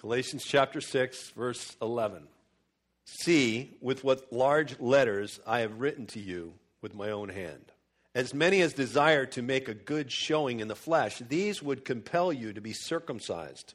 Galatians chapter 6, verse 11. See, with what large letters I have written to you with my own hand. As many as desire to make a good showing in the flesh, these would compel you to be circumcised,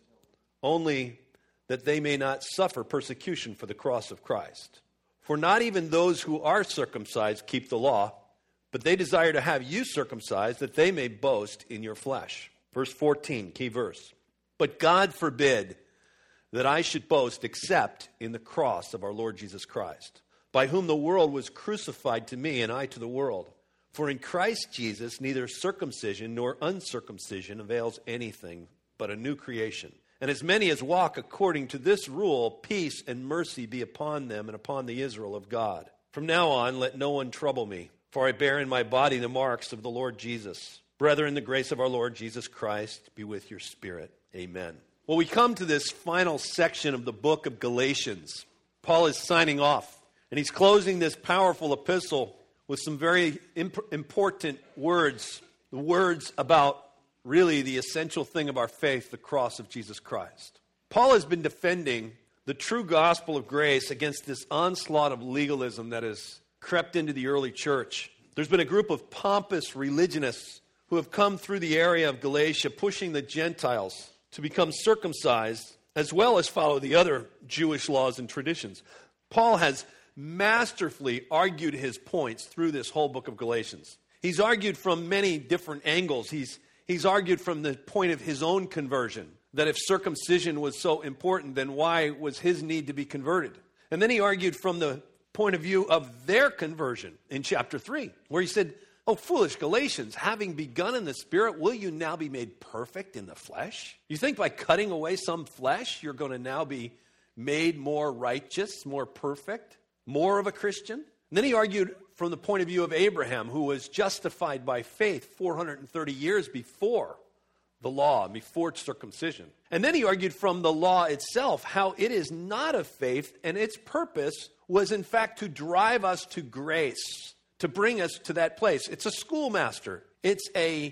only that they may not suffer persecution for the cross of Christ. For not even those who are circumcised keep the law, but they desire to have you circumcised, that they may boast in your flesh. Verse 14, key verse. But God forbid that I should boast except in the cross of our Lord Jesus Christ, by whom the world was crucified to me and I to the world. For in Christ Jesus neither circumcision nor uncircumcision avails anything, but a new creation. And as many as walk according to this rule, peace and mercy be upon them and upon the Israel of God. From now on, let no one trouble me, for I bear in my body the marks of the Lord Jesus. Brethren, the grace of our Lord Jesus Christ be with your spirit. Amen. Well, we come to this final section of the book of Galatians. Paul is signing off, and he's closing this powerful epistle with some very important words, the words about really the essential thing of our faith, the cross of Jesus Christ. Paul has been defending the true gospel of grace against this onslaught of legalism that has crept into the early church. There's been a group of pompous religionists who have come through the area of Galatia, pushing the Gentiles to become circumcised, as well as follow the other Jewish laws and traditions. Paul has masterfully argued his points through this whole book of Galatians. He's argued from many different angles. He's argued from the point of his own conversion, that if circumcision was so important, then why was his need to be converted? And then he argued from the point of view of their conversion in chapter 3, where he said, "Oh, foolish Galatians, having begun in the Spirit, will you now be made perfect in the flesh? You think by cutting away some flesh, you're going to now be made more righteous, more perfect, more of a Christian?" And then he argued from the point of view of Abraham, who was justified by faith 430 years before the law, before circumcision. And then he argued from the law itself, how it is not of faith, and its purpose was in fact to drive us to grace, to bring us to that place. It's a schoolmaster. It's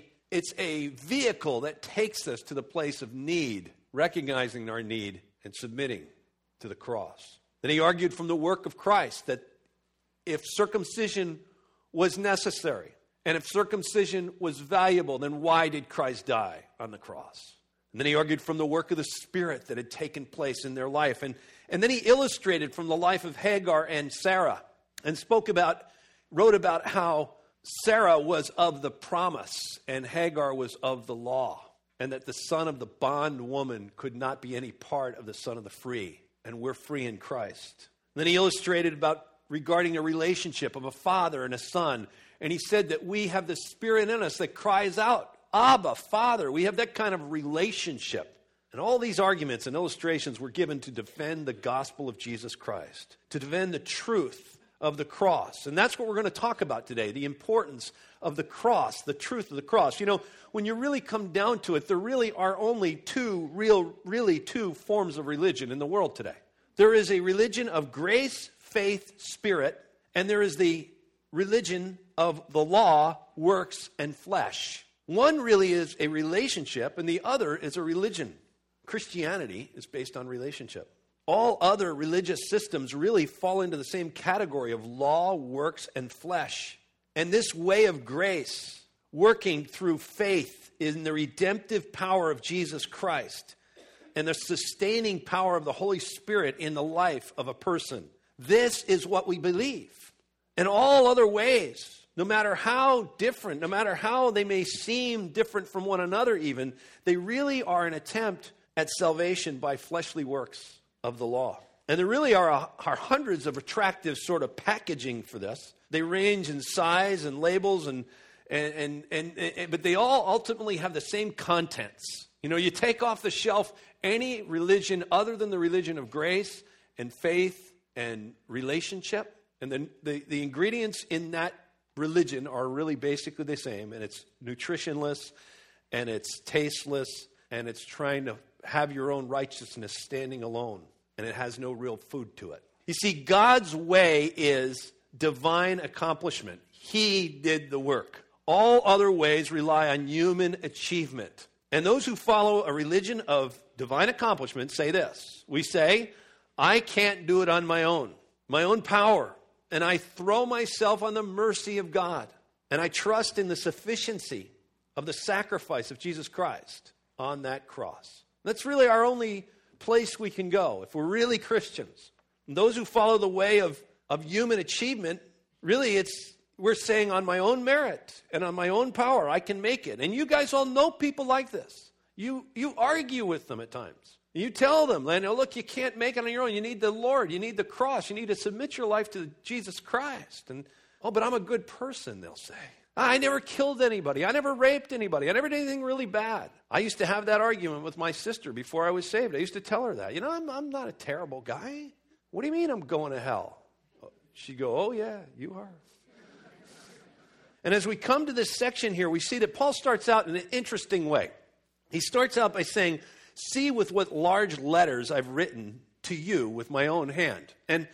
a vehicle that takes us to the place of need, recognizing our need and submitting to the cross. Then he argued from the work of Christ that if circumcision was necessary and if circumcision was valuable, then why did Christ die on the cross? And then he argued from the work of the Spirit that had taken place in their life. And then he illustrated from the life of Hagar and Sarah and wrote about how Sarah was of the promise and Hagar was of the law, and that the son of the bondwoman could not be any part of the son of the free, and we're free in Christ. And then he illustrated regarding a relationship of a father and a son, and he said that we have the Spirit in us that cries out, "Abba, Father." We have that kind of relationship. And all these arguments and illustrations were given to defend the gospel of Jesus Christ, to defend the truth of the cross. And that's what we're going to talk about today, the importance of the cross, the truth of the cross. You know, when you really come down to it, there really are only two forms of religion in the world today. There is a religion of grace, faith, spirit, and there is the religion of the law, works, and flesh. One really is a relationship, and the other is a religion. Christianity is based on relationship. All other religious systems really fall into the same category of law, works, and flesh. And this way of grace, working through faith in the redemptive power of Jesus Christ and the sustaining power of the Holy Spirit in the life of a person, this is what we believe. And all other ways, no matter how different, no matter how they may seem different from one another even, they really are an attempt at salvation by fleshly works of the law. And there really are hundreds of attractive sort of packaging for this. They range in size and labels, but they all ultimately have the same contents. You know, you take off the shelf any religion other than the religion of grace and faith and relationship, and then the ingredients in that religion are really basically the same, and it's nutritionless, and it's tasteless, and it's trying to have your own righteousness standing alone, and it has no real food to it. You see, God's way is divine accomplishment. He did the work. All other ways rely on human achievement. And those who follow a religion of divine accomplishment say this. We say, I can't do it on my own power, and I throw myself on the mercy of God, and I trust in the sufficiency of the sacrifice of Jesus Christ on that cross. That's really our only place we can go if we're really Christians. And those who follow the way of human achievement, really we're saying on my own merit and on my own power, I can make it. And you guys all know people like this. You argue with them at times. You tell them, look, you can't make it on your own. You need the Lord. You need the cross. You need to submit your life to Jesus Christ. And, but I'm a good person, they'll say. I never killed anybody. I never raped anybody. I never did anything really bad. I used to have that argument with my sister before I was saved. I used to tell her that. I'm not a terrible guy. What do you mean I'm going to hell? She'd go, oh, yeah, you are. And as we come to this section here, we see that Paul starts out in an interesting way. He starts out by saying, see with what large letters I've written to you with my own hand. And,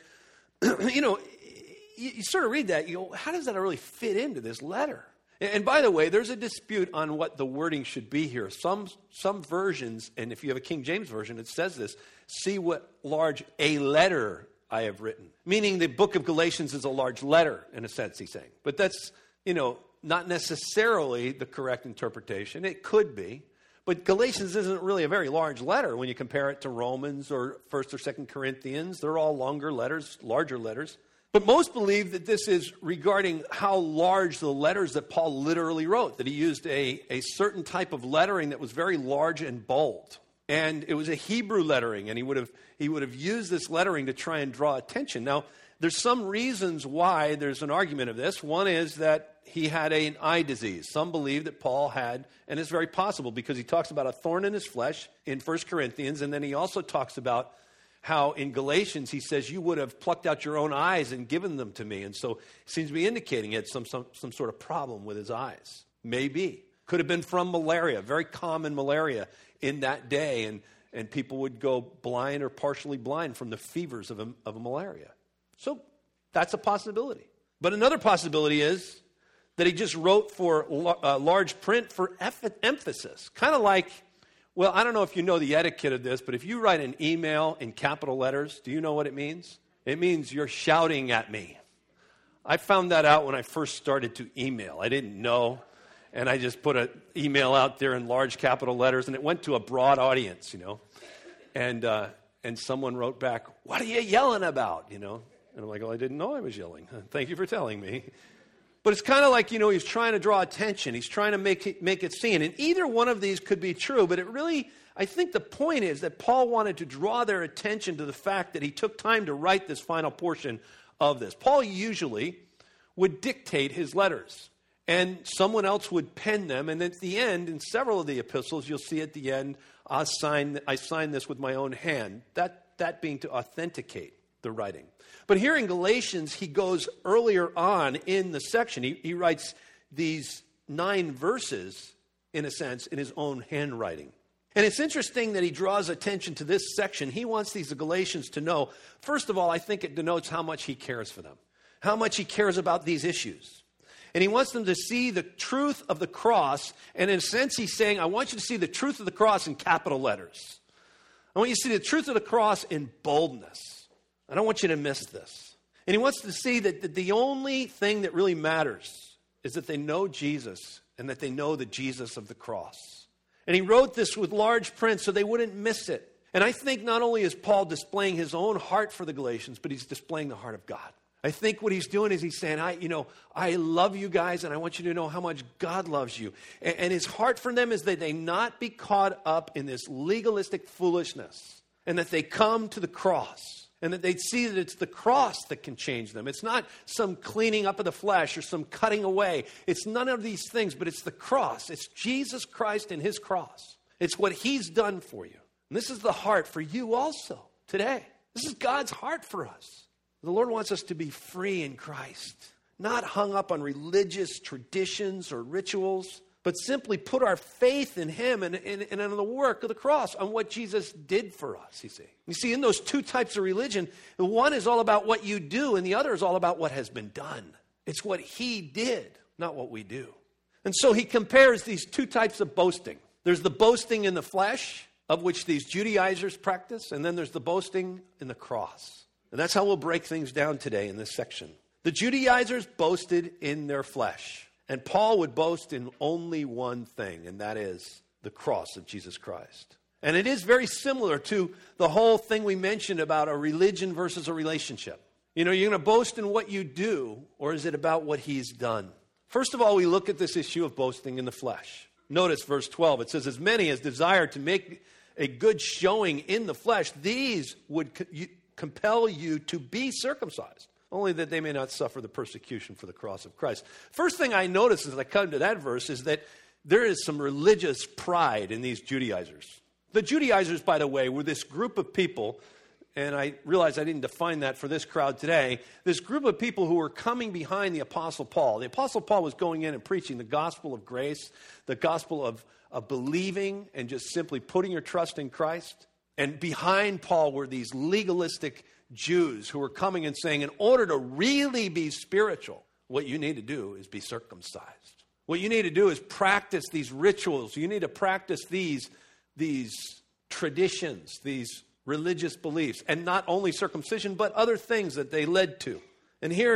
you sort of read that, you go, how does that really fit into this letter? And by the way, there's a dispute on what the wording should be here. Some versions, and if you have a King James version, it says this, see what large a letter I have written. Meaning the book of Galatians is a large letter, in a sense, he's saying. But that's, not necessarily the correct interpretation. It could be. But Galatians isn't really a very large letter when you compare it to Romans or 1st or 2nd Corinthians. They're all longer letters, larger letters. But most believe that this is regarding how large the letters that Paul literally wrote, that he used a certain type of lettering that was very large and bold. And it was a Hebrew lettering, and he would have used this lettering to try and draw attention. Now, there's some reasons why there's an argument of this. One is that he had an eye disease. Some believe that Paul had, and it's very possible because he talks about a thorn in his flesh in 1 Corinthians, and then he also talks about how in Galatians he says, you would have plucked out your own eyes and given them to me. And so it seems to be indicating he had some sort of problem with his eyes. Maybe. Could have been from malaria, very common malaria in that day, and people would go blind or partially blind from the fevers of a malaria. So that's a possibility. But another possibility is that he just wrote for large print for emphasis. Kind of like, well, I don't know if you know the etiquette of this, but if you write an email in capital letters, do you know what it means? It means you're shouting at me. I found that out when I first started to email. I didn't know, and I just put an email out there in large capital letters, and it went to a broad audience, And someone wrote back, what are you yelling about, And I'm like, I didn't know I was yelling. Thank you for telling me. But it's kind of like, he's trying to draw attention. He's trying to make it seen. And either one of these could be true, but I think the point is that Paul wanted to draw their attention to the fact that he took time to write this final portion of this. Paul usually would dictate his letters, and someone else would pen them. And at the end, in several of the epistles, you'll see at the end, I sign this with my own hand, that being to authenticate the writing. But here in Galatians, he goes earlier on in the section. He writes these 9 verses, in a sense, in his own handwriting. And it's interesting that he draws attention to this section. He wants these Galatians to know, first of all, I think it denotes how much he cares for them, how much he cares about these issues. And he wants them to see the truth of the cross. And in a sense, he's saying, I want you to see the truth of the cross in capital letters. I want you to see the truth of the cross in boldness. I don't want you to miss this. And he wants to see that the only thing that really matters is that they know Jesus and that they know the Jesus of the cross. And he wrote this with large print so they wouldn't miss it. And I think not only is Paul displaying his own heart for the Galatians, but he's displaying the heart of God. I think what he's doing is he's saying, I love you guys, and I want you to know how much God loves you. And his heart for them is that they not be caught up in this legalistic foolishness, and that they come to the cross. And that they'd see that it's the cross that can change them. It's not some cleaning up of the flesh or some cutting away. It's none of these things, but it's the cross. It's Jesus Christ and his cross. It's what he's done for you. And this is the heart for you also today. This is God's heart for us. The Lord wants us to be free in Christ, not hung up on religious traditions or rituals, but simply put our faith in him and in the work of the cross, on what Jesus did for us, you see. You see, in those 2 types of religion, the one is all about what you do, and the other is all about what has been done. It's what he did, not what we do. And so he compares these 2 types of boasting. There's the boasting in the flesh of which these Judaizers practice, and then there's the boasting in the cross. And that's how we'll break things down today in this section. The Judaizers boasted in their flesh, and Paul would boast in only one thing, and that is the cross of Jesus Christ. And it is very similar to the whole thing we mentioned about a religion versus a relationship. You know, you're going to boast in what you do, or is it about what he's done? First of all, we look at this issue of boasting in the flesh. Notice verse 12. It says, as many as desire to make a good showing in the flesh, these would compel you to be circumcised, only that they may not suffer the persecution for the cross of Christ. First thing I notice as I come to that verse is that there is some religious pride in these Judaizers. The Judaizers, by the way, were this group of people, and I realize I didn't define that for this crowd today, this group of people who were coming behind the Apostle Paul. The Apostle Paul was going in and preaching the gospel of grace, the gospel of believing and just simply putting your trust in Christ. And behind Paul were these legalistic Jews who were coming and saying, in order to really be spiritual, what you need to do is be circumcised. What you need to do is practice these rituals. You need to practice these traditions, these religious beliefs, and not only circumcision, but other things that they led to. And here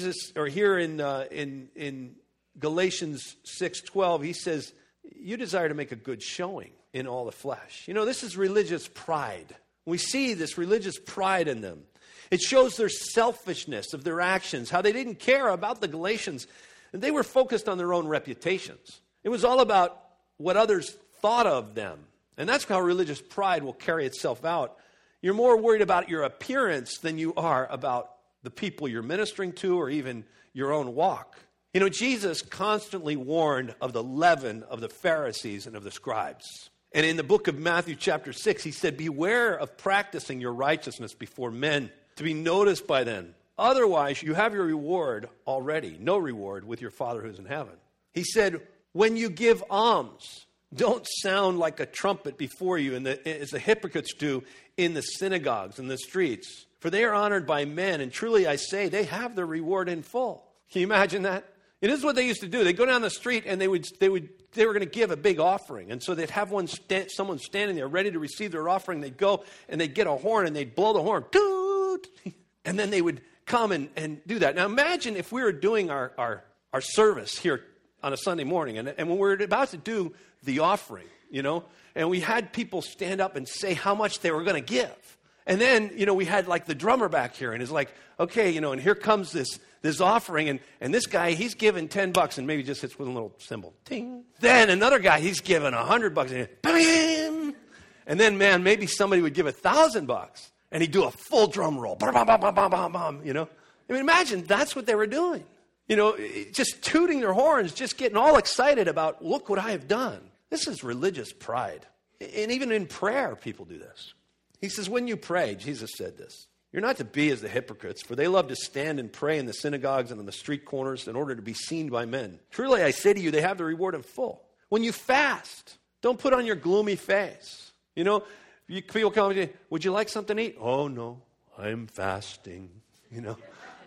in Galatians 6:12, he says, you desire to make a good showing in all the flesh. You know, this is religious pride. We see this religious pride in them. It shows their selfishness of their actions, how they didn't care about the Galatians, and they were focused on their own reputations. It was all about what others thought of them. And that's how religious pride will carry itself out. You're more worried about your appearance than you are about the people you're ministering to or even your own walk. You know, Jesus constantly warned of the leaven of the Pharisees and of the scribes. And in the book of Matthew chapter 6, he said, beware of practicing your righteousness before men to be noticed by them. Otherwise, you have your reward already, no reward with your Father who's in heaven. He said, when you give alms, don't sound like a trumpet before you, as the hypocrites do in the synagogues and the streets. For they are honored by men, and truly I say, they have their reward in full. Can you imagine that? It is what they used to do. They'd go down the street and they were going to give a big offering. And so they'd have someone standing there ready to receive their offering. They'd go and they'd get a horn and they'd blow the horn. Toot! And then they would come and do that. Now imagine if we were doing our service here on a Sunday morning, and when we're about to do the offering, you know, and we had people stand up and say how much they were going to give. And then, you know, we had like the drummer back here, and it's like, okay, you know, and here comes this offering, and this guy, he's giving $10 and maybe just hits with a little cymbal. Ting. Then another guy, he's giving $100 and bam! And then, man, maybe somebody would give $1,000 and he'd do a full drum roll. Bam, bam, bam, bam, bam, bam, you know? I mean, imagine that's what they were doing. You know, just tooting their horns, just getting all excited about, look what I have done. This is religious pride. And even in prayer, people do this. He says, when you pray, Jesus said this, you're not to be as the hypocrites, for they love to stand and pray in the synagogues and on the street corners in order to be seen by men. Truly, I say to you, they have the reward in full. When you fast, don't put on your gloomy face. You know, people come to you, would you like something to eat? Oh, no, I'm fasting, you know.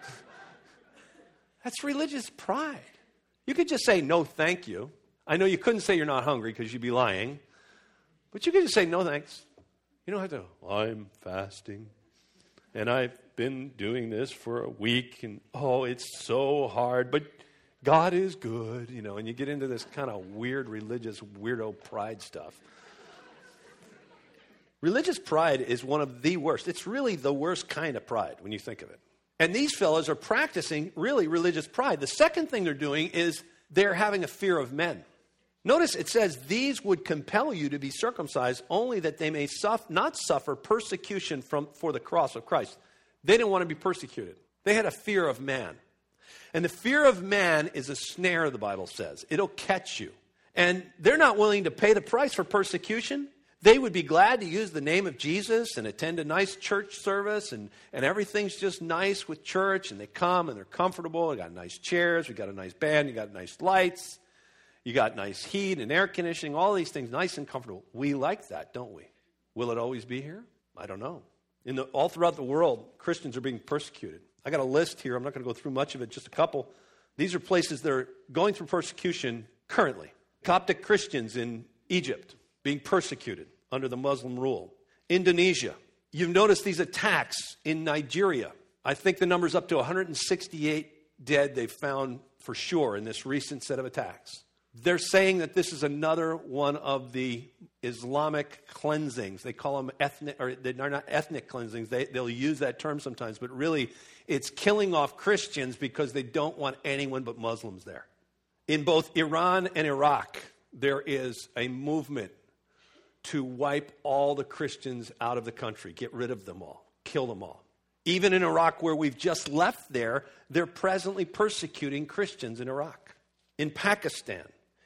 That's religious pride. You could just say, no, thank you. I know you couldn't say you're not hungry because you'd be lying. But you could just say, no, thanks. You don't have to, I'm fasting. And I've been doing this for a week. And, oh, it's so hard. But God is good, you know. And you get into this kind of weird religious weirdo pride stuff. Religious pride is one of the worst. It's really the worst kind of pride when you think of it. And these fellows are practicing really religious pride. The second thing they're doing is they're having a fear of men. Notice it says, these would compel you to be circumcised only that they may not suffer persecution for the cross of Christ. They didn't want to be persecuted. They had a fear of man. And the fear of man is a snare, the Bible says. It'll catch you. And they're not willing to pay the price for persecution. They would be glad to use the name of Jesus and attend a nice church service, and everything's just nice with church, and they come and they're comfortable. They got nice chairs, we got a nice band, you got nice lights, you got nice heat and air conditioning, all these things nice and comfortable. We like that, don't we? Will it always be here? I don't know. All throughout the world, Christians are being persecuted. I got a list here. I'm not going to go through much of it, just a couple. These are places that are going through persecution currently. Coptic Christians in Egypt being persecuted. under the Muslim rule. Indonesia. You've noticed these attacks in Nigeria. I think the number's up to 168 dead they've found for sure in this recent set of attacks. They're saying that this is another one of the Islamic cleansings. They call them ethnic, or they're not ethnic cleansings. They'll use that term sometimes, but really it's killing off Christians because they don't want anyone but Muslims there. In both Iran and Iraq, there is a movement to wipe all the Christians out of the country, get rid of them all, kill them all. Even in Iraq, where we've just left there, they're presently persecuting Christians in Iraq. In Pakistan,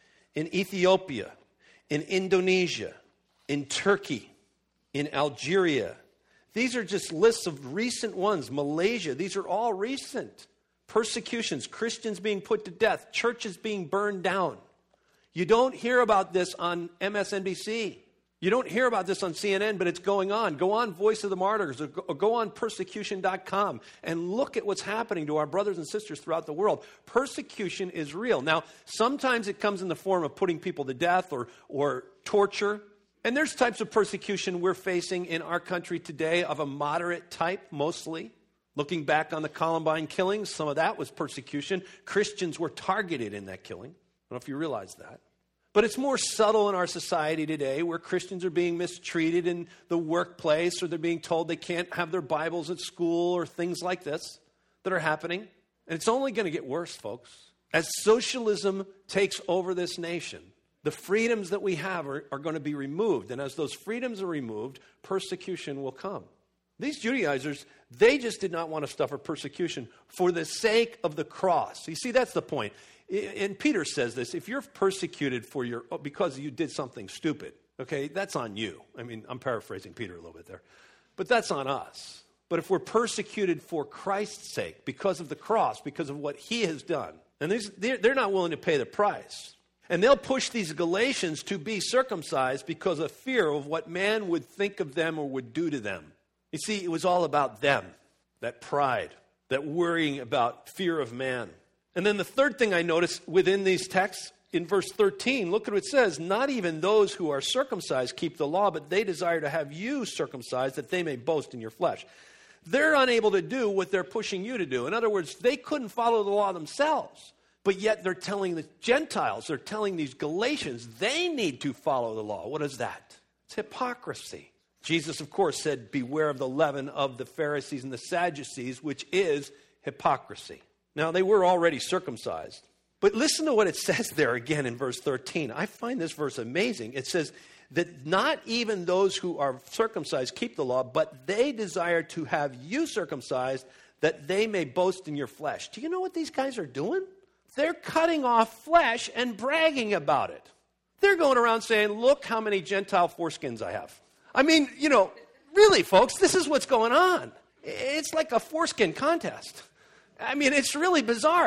in Ethiopia, in Indonesia, in Turkey, in Algeria. These are just lists of recent ones. Malaysia, these are all recent. Persecutions, Christians being put to death, churches being burned down. You don't hear about this on MSNBC. You don't hear about this on CNN, but it's going on. Go on Voice of the Martyrs or go on persecution.com and look at what's happening to our brothers and sisters throughout the world. Persecution is real. Now, sometimes it comes in the form of putting people to death or torture. And there's types of persecution we're facing in our country today of a moderate type, mostly. Looking back on the Columbine killings, some of that was persecution. Christians were targeted in that killing. I don't know if you realize that. But it's more subtle in our society today where Christians are being mistreated in the workplace or they're being told they can't have their Bibles at school or things like this that are happening. And it's only going to get worse, folks. As socialism takes over this nation, the freedoms that we have are going to be removed. And as those freedoms are removed, persecution will come. These Judaizers, they just did not want to suffer persecution for the sake of the cross. You see, that's the point. And Peter says this, if you're persecuted because you did something stupid, okay, that's on you. I mean, I'm paraphrasing Peter a little bit there. But that's on us. But if we're persecuted for Christ's sake, because of the cross, because of what he has done, and they're not willing to pay the price. And they'll push these Galatians to be circumcised because of fear of what man would think of them or would do to them. You see, it was all about them, that pride, that worrying about fear of man. And then the third thing I noticed within these texts, in verse 13, look at what it says. Not even those who are circumcised keep the law, but they desire to have you circumcised that they may boast in your flesh. They're unable to do what they're pushing you to do. In other words, they couldn't follow the law themselves. But yet they're telling the Gentiles, they're telling these Galatians, they need to follow the law. What is that? It's hypocrisy. Jesus, of course, said, beware of the leaven of the Pharisees and the Sadducees, which is hypocrisy. Now, they were already circumcised. But listen to what it says there again in verse 13. I find this verse amazing. It says that not even those who are circumcised keep the law, but they desire to have you circumcised that they may boast in your flesh. Do you know what these guys are doing? They're cutting off flesh and bragging about it. They're going around saying, look how many Gentile foreskins I have. I mean, really, folks, this is what's going on. It's like a foreskin contest. I mean, it's really bizarre.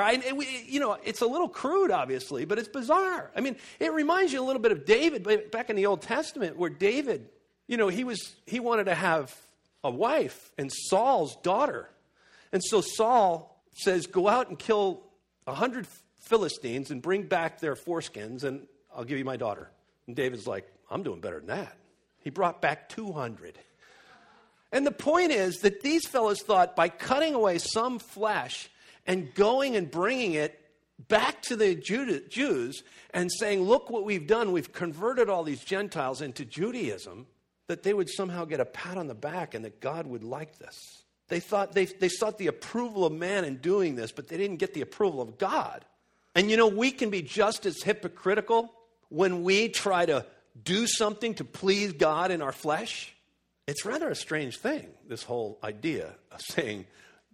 It's a little crude, obviously, but it's bizarre. I mean, it reminds you a little bit of David back in the Old Testament, where David, he wanted to have a wife and Saul's daughter. And so Saul says, go out and kill 100 Philistines and bring back their foreskins, and I'll give you my daughter. And David's like, I'm doing better than that. He brought back 200. And the point is that these fellows thought by cutting away some flesh and going and bringing it back to the Jews and saying, look what we've done, we've converted all these Gentiles into Judaism, that they would somehow get a pat on the back and that God would like this. They thought they sought the approval of man in doing this, but they didn't get the approval of God. And we can be just as hypocritical when we try to do something to please God in our flesh. It's rather a strange thing, this whole idea of saying,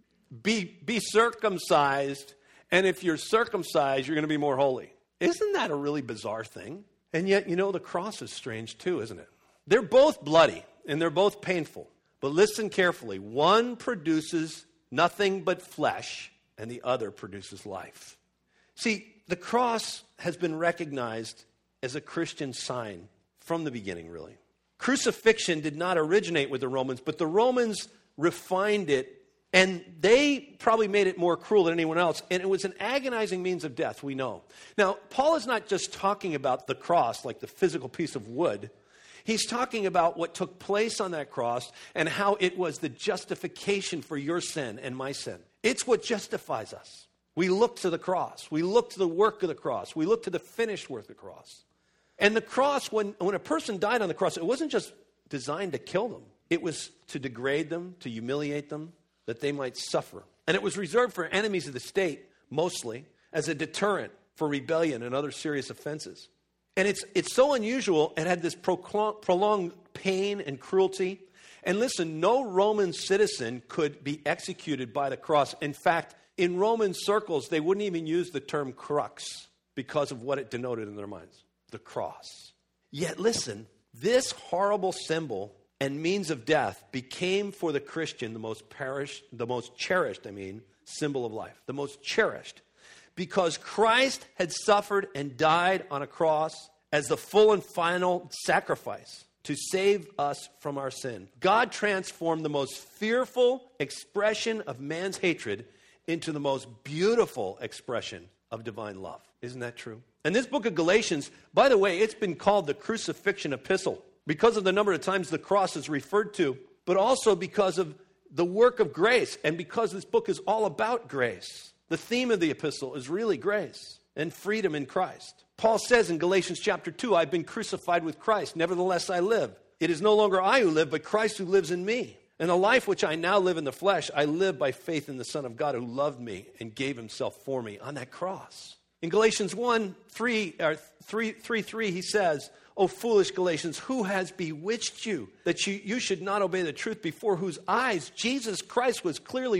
be circumcised, and if you're circumcised, you're going to be more holy. Isn't that a really bizarre thing? And yet, the cross is strange too, isn't it? They're both bloody, and they're both painful. But listen carefully. One produces nothing but flesh, and the other produces life. See, the cross has been recognized as a Christian sign from the beginning, really. Crucifixion did not originate with the Romans, but the Romans refined it, and they probably made it more cruel than anyone else, and it was an agonizing means of death, we know. Now, Paul is not just talking about the cross, like the physical piece of wood. He's talking about what took place on that cross and how it was the justification for your sin and my sin. It's what justifies us. We look to the cross. We look to the work of the cross. We look to the finished work of the cross. And the cross, when a person died on the cross, it wasn't just designed to kill them. It was to degrade them, to humiliate them, that they might suffer. And it was reserved for enemies of the state, mostly, as a deterrent for rebellion and other serious offenses. And it's so unusual, it had this prolonged pain and cruelty. And listen, no Roman citizen could be executed by the cross. In fact, in Roman circles, they wouldn't even use the term crux because of what it denoted in their minds, the cross. Yet listen, this horrible symbol and means of death became for the Christian the most cherished symbol of life, the most cherished. Because Christ had suffered and died on a cross as the full and final sacrifice to save us from our sin. God transformed the most fearful expression of man's hatred into the most beautiful expression of divine love. Isn't that true? And this book of Galatians, by the way, it's been called the crucifixion epistle because of the number of times the cross is referred to, but also because of the work of grace and because this book is all about grace. The theme of the epistle is really grace and freedom in Christ. Paul says in Galatians chapter 2, I've been crucified with Christ. Nevertheless, I live. It is no longer I who live, but Christ who lives in me. And the life which I now live in the flesh, I live by faith in the Son of God who loved me and gave himself for me on that cross. In Galatians 3:3, he says, O foolish Galatians, who has bewitched you that you should not obey the truth, before whose eyes Jesus Christ was clearly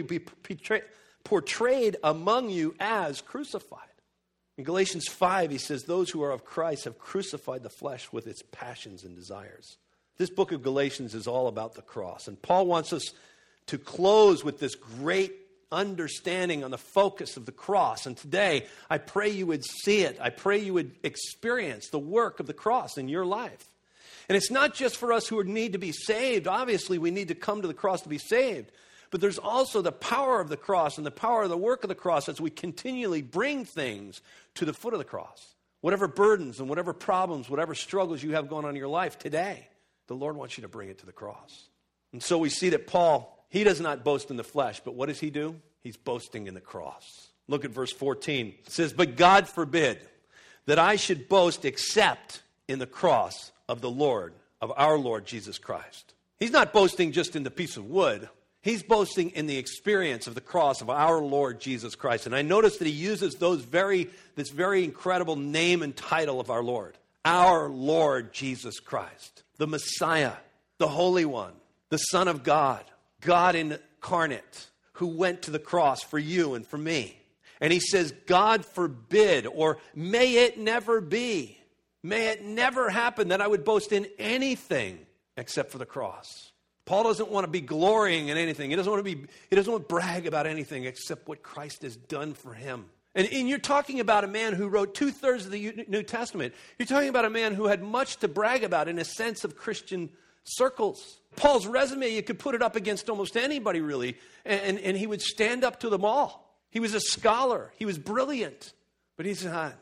portrayed among you as crucified? In Galatians 5, he says, those who are of Christ have crucified the flesh with its passions and desires. This book of Galatians is all about the cross. And Paul wants us to close with this great understanding on the focus of the cross. And today, I pray you would see it. I pray you would experience the work of the cross in your life. And it's not just for us who need to be saved. Obviously, we need to come to the cross to be saved. But there's also the power of the cross and the power of the work of the cross as we continually bring things to the foot of the cross. Whatever burdens and whatever problems, whatever struggles you have going on in your life today, the Lord wants you to bring it to the cross. And so we see that Paul, he does not boast in the flesh, but what does he do? He's boasting in the cross. Look at verse 14. It says, but God forbid that I should boast except in the cross of the Lord, of our Lord Jesus Christ. He's not boasting just in the piece of wood. He's boasting in the experience of the cross of our Lord Jesus Christ. And I notice that he uses this very incredible name and title of our Lord. Our Lord Jesus Christ, the Messiah, the Holy One, the Son of God, God incarnate, who went to the cross for you and for me. And he says, God forbid, or may it never be, may it never happen that I would boast in anything except for the cross. Paul doesn't want to be glorying in anything. He doesn't want to brag about anything except what Christ has done for him. And you're talking about a man who wrote 2/3 of the New Testament. You're talking about a man who had much to brag about in a sense of Christian circles. Paul's resume, you could put it up against almost anybody, really, and he would stand up to them all. He was a scholar. He was brilliant. But he said,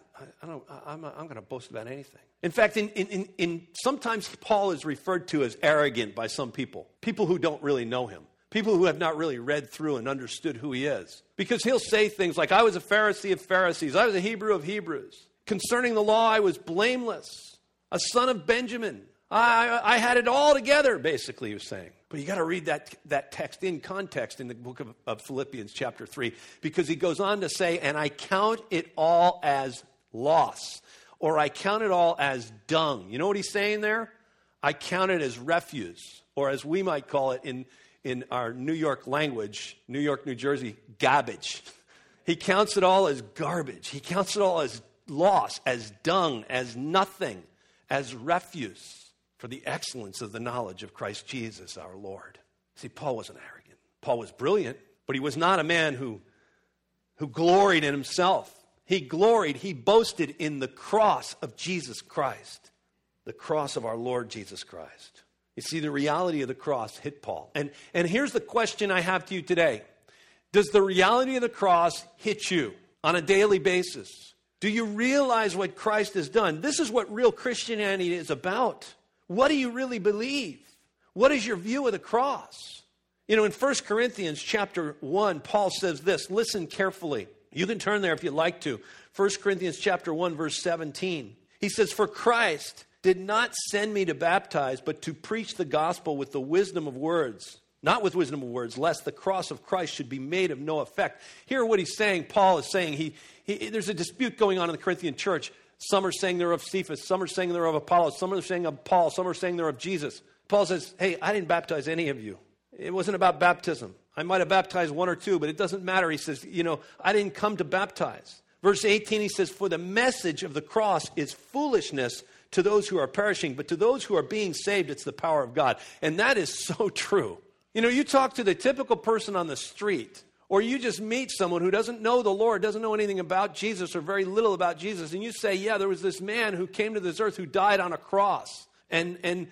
I'm going to boast about anything. In fact, in sometimes Paul is referred to as arrogant by some people who don't really know him, people who have not really read through and understood who he is. Because he'll say things like, I was a Pharisee of Pharisees, I was a Hebrew of Hebrews. Concerning the law, I was blameless, a son of Benjamin. I had it all together, basically, he was saying. But you got to read that text in context in the book of Philippians chapter 3, because he goes on to say, and I count it all as loss, or I count it all as dung. You know what he's saying there? I count it as refuse, or as we might call it in our New York language, New York, New Jersey, garbage. He counts it all as garbage. He counts it all as loss, as dung, as nothing, as refuse, for the excellence of the knowledge of Christ Jesus our Lord. See, Paul wasn't arrogant. Paul was brilliant, but he was not a man who gloried in himself. He boasted in the cross of Jesus Christ, the cross of our Lord Jesus Christ. You see, the reality of the cross hit Paul. And here's the question I have to you today. Does the reality of the cross hit you on a daily basis? Do you realize what Christ has done? This is what real Christianity is about. What do you really believe? What is your view of the cross? You know, in 1 Corinthians chapter 1, Paul says this. Listen carefully. You can turn there if you'd like to. 1 Corinthians chapter 1, verse 17. He says, "For Christ did not send me to baptize, but to preach the gospel with the wisdom of words. Not with wisdom of words, lest the cross of Christ should be made of no effect." Hear what he's saying. Paul is saying, there's a dispute going on in the Corinthian church. Some are saying they're of Cephas. Some are saying they're of Apollos. Some are saying of Paul. Some are saying they're of Jesus. Paul says, hey, I didn't baptize any of you. It wasn't about baptism. I might have baptized one or two, but it doesn't matter. He says, I didn't come to baptize. Verse 18, he says, "For the message of the cross is foolishness to those who are perishing, but to those who are being saved, it's the power of God." And that is so true. You talk to the typical person on the street, or you just meet someone who doesn't know the Lord, doesn't know anything about Jesus or very little about Jesus, and you say, yeah, there was this man who came to this earth who died on a cross. And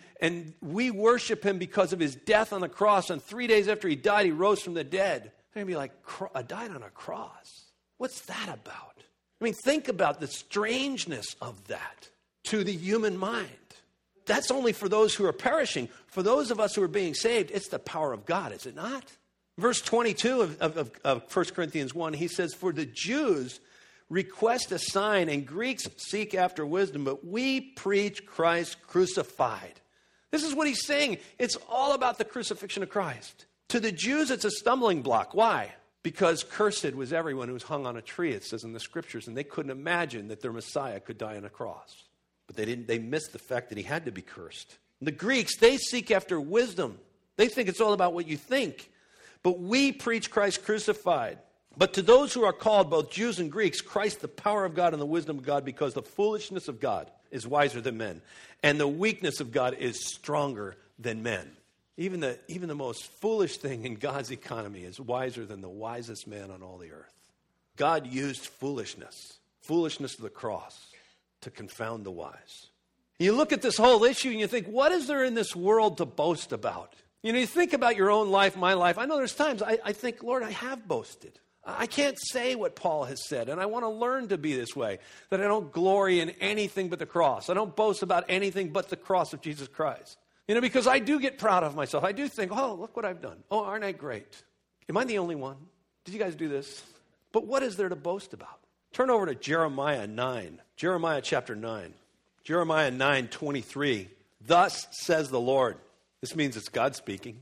we worship him because of his death on the cross. And 3 days after he died, he rose from the dead. They're going to be like, died on a cross? What's that about? I mean, think about the strangeness of that to the human mind. That's only for those who are perishing. For those of us who are being saved, it's the power of God, is it not? Verse 22 of 1 Corinthians 1, he says, "For the Jews request a sign, and Greeks seek after wisdom, but we preach Christ crucified." This is what he's saying. It's all about the crucifixion of Christ. To the Jews, it's a stumbling block. Why? Because cursed was everyone who was hung on a tree, it says in the scriptures, and they couldn't imagine that their Messiah could die on a cross. But they missed the fact that he had to be cursed. The Greeks, they seek after wisdom. They think it's all about what you think. But we preach Christ crucified. But to those who are called, both Jews and Greeks, Christ the power of God and the wisdom of God, because the foolishness of God is wiser than men, and the weakness of God is stronger than men. Even the most foolish thing in God's economy is wiser than the wisest man on all the earth. God used foolishness of the cross, to confound the wise. You look at this whole issue and you think, what is there in this world to boast about? You think about your own life, my life. I know there's times I think, Lord, I have boasted. I can't say what Paul has said, and I want to learn to be this way, that I don't glory in anything but the cross. I don't boast about anything but the cross of Jesus Christ. Because I do get proud of myself. I do think, oh, look what I've done. Oh, aren't I great? Am I the only one? Did you guys do this? But what is there to boast about? Turn over to Jeremiah 9. Jeremiah chapter 9. Jeremiah 9:23. "Thus says the Lord." This means it's God speaking.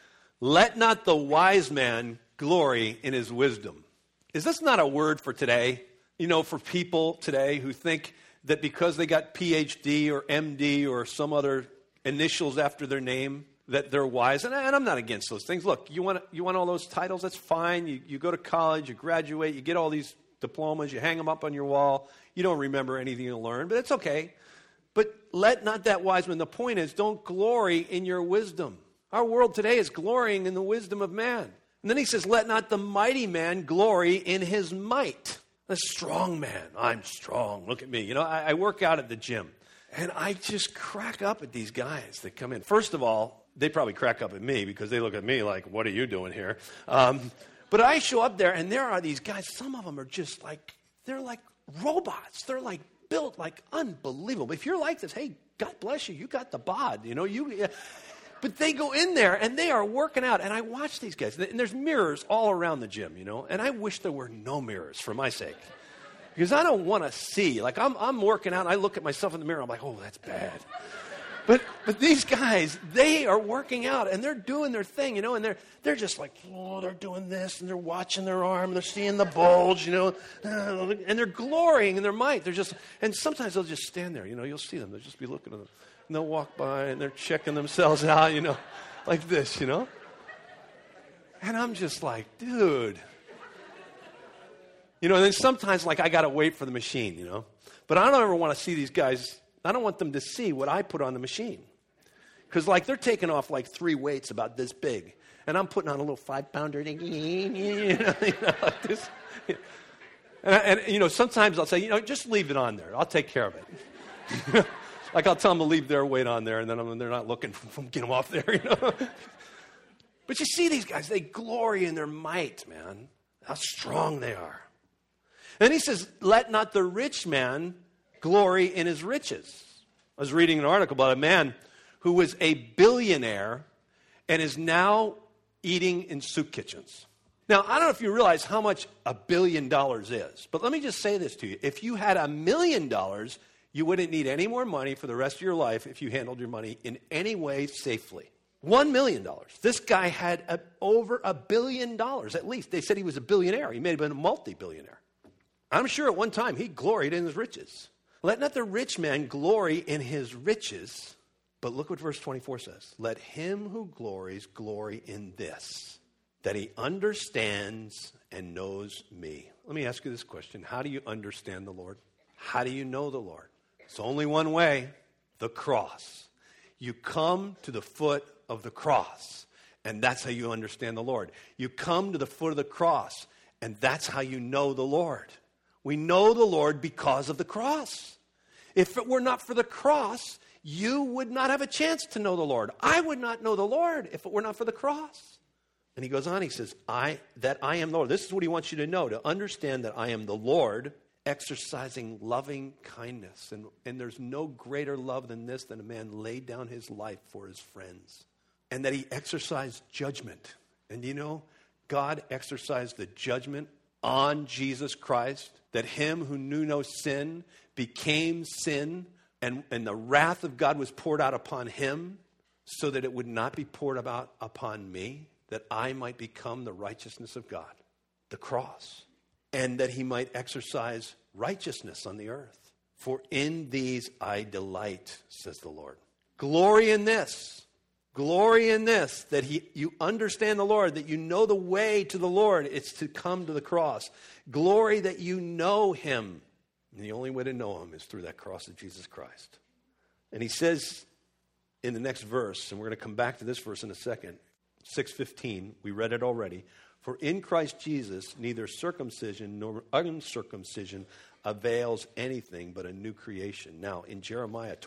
"Let not the wise man glory in his wisdom." Is this not a word for today? For people today who think that because they got PhD or MD or some other initials after their name, that they're wise. And I'm not against those things. Look, you want all those titles? That's fine. You go to college, you graduate, you get all these diplomas, you hang them up on your wall. You don't remember anything you learned, but it's okay. But let not that wise man. The point is, don't glory in your wisdom. Our world today is glorying in the wisdom of man. And then he says, "Let not the mighty man glory in his might." The strong man. I'm strong. Look at me. I work out at the gym. And I just crack up at these guys that come in. First of all, they probably crack up at me because they look at me like, what are you doing here? But I show up there, and there are these guys. Some of them are just they're like robots. They're like built like unbelievable. If you're like this, hey, God bless you. You got the bod. But they go in there, and they are working out. And I watch these guys. And there's mirrors all around the gym, And I wish there were no mirrors for my sake. Because I don't want to see. Like, I'm working out, and I look at myself in the mirror, I'm like, oh, that's bad. But these guys, they are working out, and they're doing their thing, and they're just like, oh, they're doing this, and they're watching their arm, they're seeing the bulge, and they're glorying in their might. And sometimes they'll just stand there, you'll see them. They'll just be looking at them, and they'll walk by, and they're checking themselves out, like this, And I'm just like, dude. And then sometimes, I got to wait for the machine, But I don't ever want to see these guys. I don't want them to see what I put on the machine. Because, they're taking off, 3 weights about this big. And I'm putting on a little 5-pounder. Like this. And sometimes I'll say, just leave it on there. I'll take care of it. I'll tell them to leave their weight on there. And then they're not looking, get them off there, But you see these guys, they glory in their might, man. How strong they are. And he says, let not the rich man glory in his riches. I was reading an article about a man who was a billionaire and is now eating in soup kitchens. Now, I don't know if you realize how much $1 billion is, but let me just say this to you. If you had $1 million, you wouldn't need any more money for the rest of your life if you handled your money in any way safely. $1 million. This guy had over $1 billion, at least. They said he was a billionaire. He may have been a multi-billionaire. I'm sure at one time he gloried in his riches. Let not the rich man glory in his riches, but look what verse 24 says. Let him who glories glory in this, that he understands and knows me. Let me ask you this question. How do you understand the Lord? How do you know the Lord? It's only one way, the cross. You come to the foot of the cross, and that's how you understand the Lord. You come to the foot of the cross, and that's how you know the Lord. We know the Lord because of the cross. If it were not for the cross, you would not have a chance to know the Lord. I would not know the Lord if it were not for the cross. And he goes on, he says, that I am the Lord. This is what he wants you to know, to understand that I am the Lord, exercising loving kindness. And there's no greater love than this, than a man laid down his life for his friends. And that he exercised judgment. And you know, God exercised the judgment on Jesus Christ, that him who knew no sin became sin, and the wrath of God was poured out upon him so that it would not be poured out upon me, that I might become the righteousness of God, the cross, and that he might exercise righteousness on the earth. For in these I delight, says the Lord. Glory in this, that you understand the Lord, that you know the way to the Lord. It's to come to the cross. Glory that you know him. And the only way to know him is through that cross of Jesus Christ. And he says in the next verse, and we're going to come back to this verse in a second, 6:15, we read it already. For in Christ Jesus, neither circumcision nor uncircumcision avails anything but a new creation. Now, in Jeremiah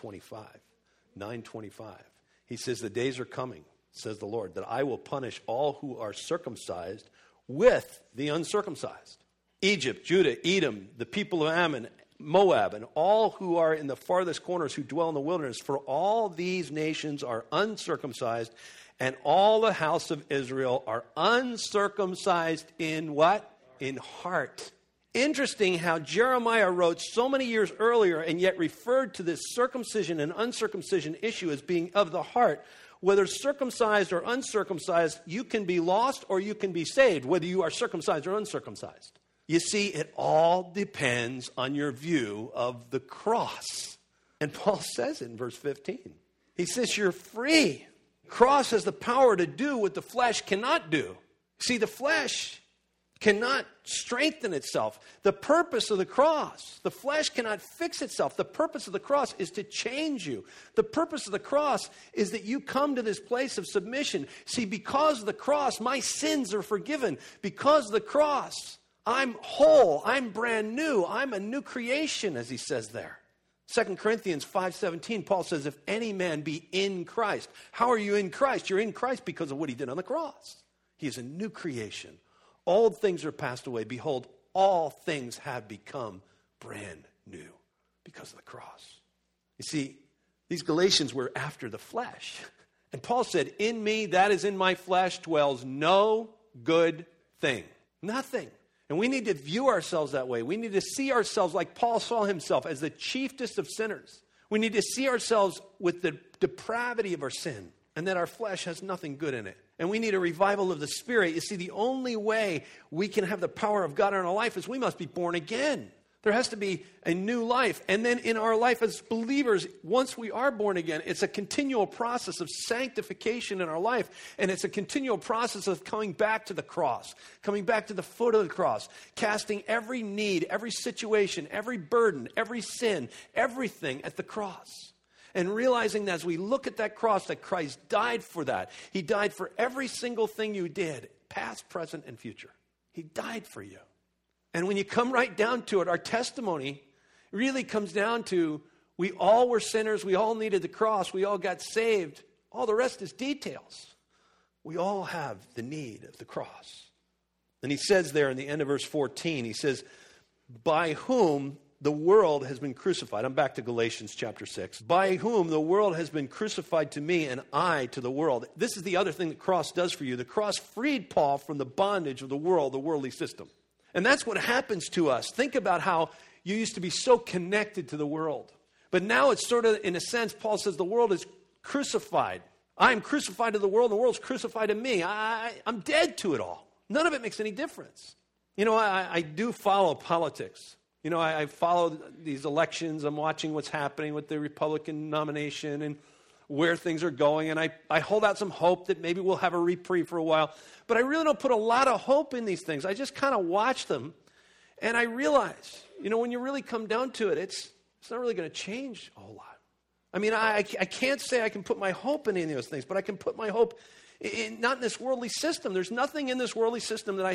9:25, he says, the days are coming, says the Lord, that I will punish all who are circumcised with the uncircumcised. Egypt, Judah, Edom, the people of Ammon, Moab, and all who are in the farthest corners who dwell in the wilderness, for all these nations are uncircumcised, and all the house of Israel are uncircumcised in what? In heart. Interesting how Jeremiah wrote so many years earlier and yet referred to this circumcision and uncircumcision issue as being of the heart. Whether circumcised or uncircumcised, you can be lost or you can be saved, whether you are circumcised or uncircumcised. You see, it all depends on your view of the cross. And Paul says it in verse 15. He says, you're free. Cross has the power to do what the flesh cannot do. See, the flesh cannot strengthen itself. The purpose of the cross, the flesh cannot fix itself. The purpose of the cross is to change you. The purpose of the cross is that you come to this place of submission. See, because of the cross, my sins are forgiven. Because of the cross, I'm whole. I'm brand new. I'm a new creation, as he says there. 2 Corinthians 5:17, Paul says, if any man be in Christ. How are you in Christ? You're in Christ because of what he did on the cross. He is a new creation. Old things are passed away. Behold, all things have become brand new because of the cross. You see, these Galatians were after the flesh. And Paul said, in me, that is in my flesh, dwells no good thing. Nothing. And we need to view ourselves that way. We need to see ourselves like Paul saw himself, as the chiefest of sinners. We need to see ourselves with the depravity of our sin, and that our flesh has nothing good in it. And we need a revival of the Spirit. You see, the only way we can have the power of God in our life is we must be born again. There has to be a new life. And then in our life as believers, once we are born again, it's a continual process of sanctification in our life. And it's a continual process of coming back to the cross, coming back to the foot of the cross, casting every need, every situation, every burden, every sin, everything at the cross. And realizing that as we look at that cross, that Christ died for that. He died for every single thing you did, past, present, and future. He died for you. And when you come right down to it, our testimony really comes down to we all were sinners. We all needed the cross. We all got saved. All the rest is details. We all have the need of the cross. And he says there in the end of verse 14, he says, by whom the world has been crucified. I'm back to Galatians chapter 6. By whom the world has been crucified to me and I to the world. This is the other thing the cross does for you. The cross freed Paul from the bondage of the world, the worldly system. And that's what happens to us. Think about how you used to be so connected to the world. But now it's sort of, in a sense, Paul says the world is crucified. I am crucified to the world, and the world's crucified to me. I'm dead to it all. None of it makes any difference. You know, I do follow politics. You know, I follow these elections. I'm watching what's happening with the Republican nomination and where things are going. And I hold out some hope that maybe we'll have a reprieve for a while. But I really don't put a lot of hope in these things. I just kind of watch them. And I realize, you know, when you really come down to it, it's not really going to change a whole lot. I mean, I can't say I can put my hope in any of those things, but I can put my hope not in this worldly system. There's nothing in this worldly system that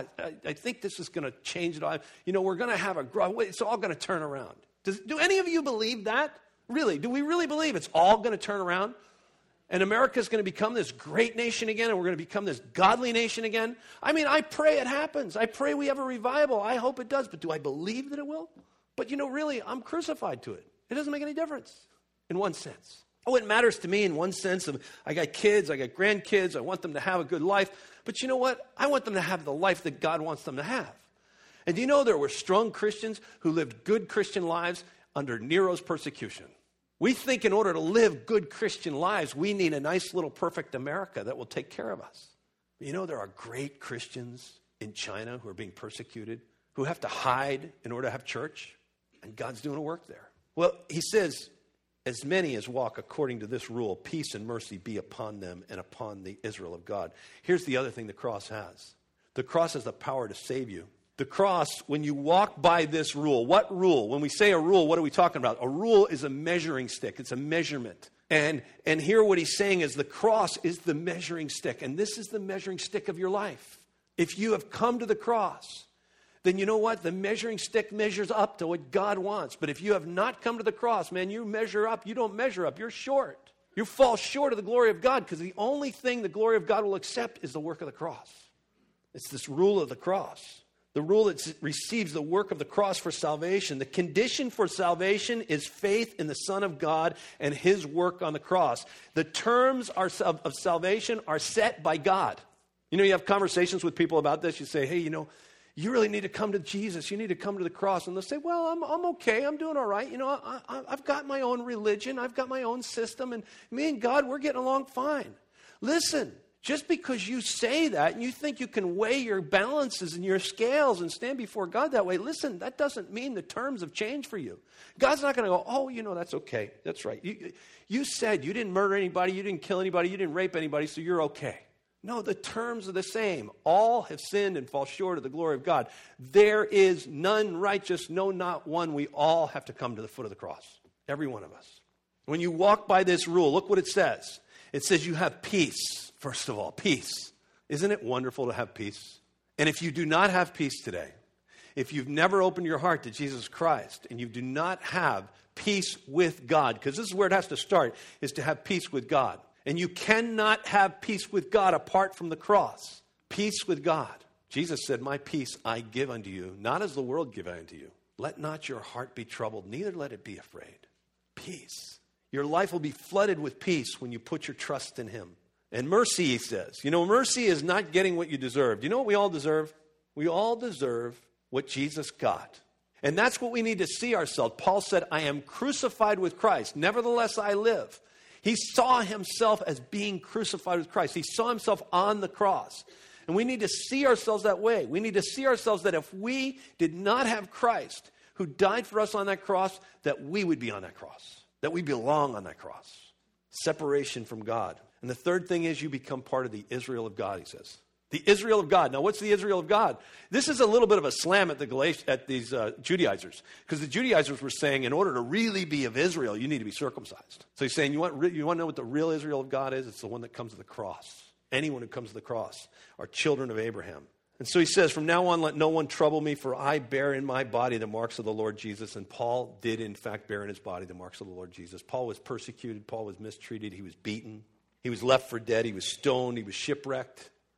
I think this is going to change it all. You know, we're going to have it's all going to turn around. Do any of you believe that? Really? Do we really believe it's all going to turn around? And America's going to become this great nation again, and we're going to become this godly nation again? I mean, I pray it happens. I pray we have a revival. I hope it does. But do I believe that it will? But, you know, really, I'm crucified to it. It doesn't make any difference in one sense. Oh, it matters to me in one sense of I got kids, I got grandkids, I want them to have a good life. But you know what? I want them to have the life that God wants them to have. And do you know there were strong Christians who lived good Christian lives under Nero's persecution? We think in order to live good Christian lives, we need a nice little perfect America that will take care of us. But you know there are great Christians in China who are being persecuted, who have to hide in order to have church, and God's doing a work there. Well, he says, as many as walk according to this rule, peace and mercy be upon them and upon the Israel of God. Here's the other thing the cross has. The cross has the power to save you. The cross, when you walk by this rule, what rule? When we say a rule, what are we talking about? A rule is a measuring stick. It's a measurement. And here what he's saying is the cross is the measuring stick. And this is the measuring stick of your life. If you have come to the cross, then you know what? The measuring stick measures up to what God wants. But if you have not come to the cross, man, you measure up. You don't measure up. You're short. You fall short of the glory of God because the only thing the glory of God will accept is the work of the cross. It's this rule of the cross. The rule that receives the work of the cross for salvation. The condition for salvation is faith in the Son of God and his work on the cross. The terms of salvation are set by God. You know, you have conversations with people about this. You say, hey, you know, you really need to come to Jesus. You need to come to the cross. And they'll say, well, I'm okay. I'm doing all right. You know, I've got my own religion. I've got my own system. And me and God, we're getting along fine. Listen, just because you say that and you think you can weigh your balances and your scales and stand before God that way, listen, that doesn't mean the terms have changed for you. God's not going to go, oh, you know, that's okay. That's right. You said you didn't murder anybody. You didn't kill anybody. You didn't rape anybody, so you're okay. No, the terms are the same. All have sinned and fall short of the glory of God. There is none righteous, no, not one. We all have to come to the foot of the cross. Every one of us. When you walk by this rule, look what it says. It says you have peace. First of all, peace. Isn't it wonderful to have peace? And if you do not have peace today, if you've never opened your heart to Jesus Christ and you do not have peace with God, because this is where it has to start, is to have peace with God. And you cannot have peace with God apart from the cross. Peace with God. Jesus said, my peace I give unto you, not as the world giveth unto you. Let not your heart be troubled, neither let it be afraid. Peace. Your life will be flooded with peace when you put your trust in him. And mercy, he says. You know, mercy is not getting what you deserve. Do you know what we all deserve? We all deserve what Jesus got. And that's what we need to see ourselves. Paul said, I am crucified with Christ. Nevertheless, I live. He saw himself as being crucified with Christ. He saw himself on the cross. And we need to see ourselves that way. We need to see ourselves that if we did not have Christ who died for us on that cross, that we would be on that cross. That we belong on that cross. Separation from God. And the third thing is you become part of the Israel of God, he says. The Israel of God. Now, what's the Israel of God? This is a little bit of a slam at these Judaizers. Because the Judaizers were saying, in order to really be of Israel, you need to be circumcised. So he's saying, you want to know what the real Israel of God is? It's the one that comes to the cross. Anyone who comes to the cross are children of Abraham. And so he says, from now on, let no one trouble me, for I bear in my body the marks of the Lord Jesus. And Paul did, in fact, bear in his body the marks of the Lord Jesus. Paul was persecuted. Paul was mistreated. He was beaten. He was left for dead. He was stoned. He was shipwrecked.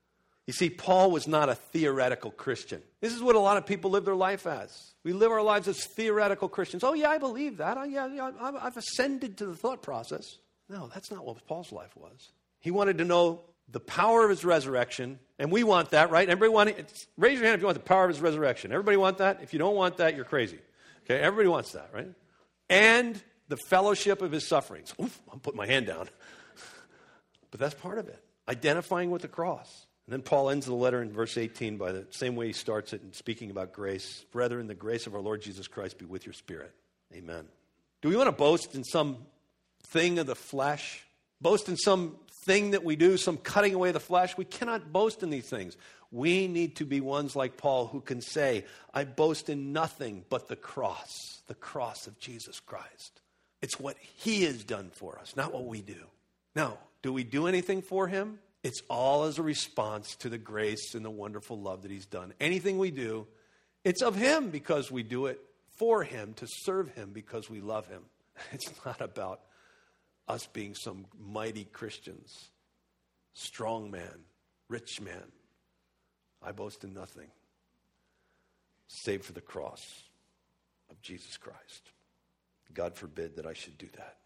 You see, Paul was not a theoretical Christian. This is what a lot of people live their life as. We live our lives as theoretical Christians. Oh, yeah, I believe that. I've ascended to the thought process. No, that's not what Paul's life was. He wanted to know the power of his resurrection, and we want that, right? Raise your hand if you want the power of his resurrection. Everybody want that? If you don't want that, you're crazy. Okay, everybody wants that, right? And the fellowship of his sufferings. Oof, I'm putting my hand down. But that's part of it. Identifying with the cross. And then Paul ends the letter in verse 18 by the same way he starts it in speaking about grace. Brethren, the grace of our Lord Jesus Christ be with your spirit. Amen. Do we want to boast in some thing of the flesh? Boast in some thing that we do, some cutting away the flesh? We cannot boast in these things. We need to be ones like Paul who can say, I boast in nothing but the cross of Jesus Christ. It's what he has done for us, not what we do. Now, do we do anything for him? It's all as a response to the grace and the wonderful love that he's done. Anything we do, it's of him because we do it for him, to serve him because we love him. It's not about us being some mighty Christians, strong man, rich man. I boast in nothing save for the cross of Jesus Christ. God forbid that I should do that.